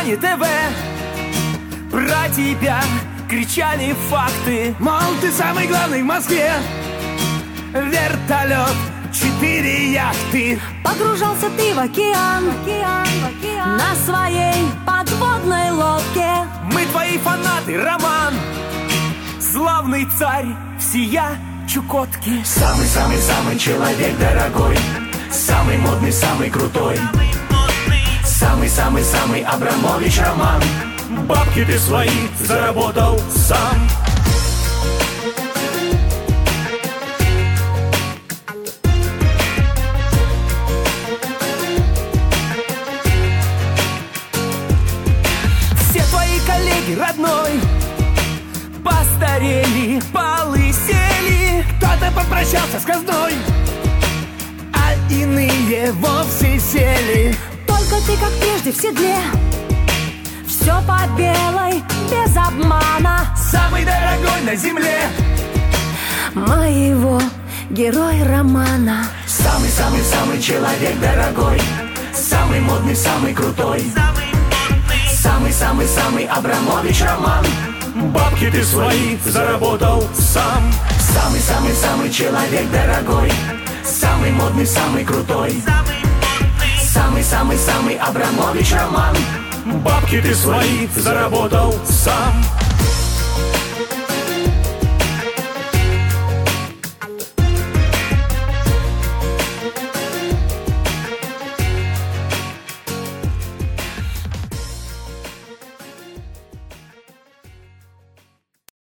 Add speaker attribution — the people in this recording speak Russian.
Speaker 1: экране ТВ про тебя кричали факты. Мол, ты самый главный в Москве. Вертолет, 4 яхты.
Speaker 2: Погружался ты в океан, на своей подводной лодке.
Speaker 1: Мы твои фанаты, Роман, славный царь всея Чукотки.
Speaker 3: Самый-самый-самый человек дорогой, самый модный, самый крутой, самый-самый-самый Абрамович Роман.
Speaker 1: Бабки ты свои заработал сам. Все твои коллеги, родной, постарели, полысели. Кто-то попрощался с казной, а иные вовсе сели.
Speaker 2: Только ты, как прежде, в седле, все по белой, без обмана.
Speaker 1: Самый дорогой на земле,
Speaker 2: Моего герой романа.
Speaker 3: Самый-самый-самый человек дорогой, самый модный, самый крутой, самый-самый-самый Абрамович Роман.
Speaker 1: бабки ты свои заработал сам.
Speaker 3: Самый-самый-самый человек дорогой, самый модный, самый крутой, самый-самый-самый Абрамович Роман.
Speaker 1: Бабки ты свои заработал сам.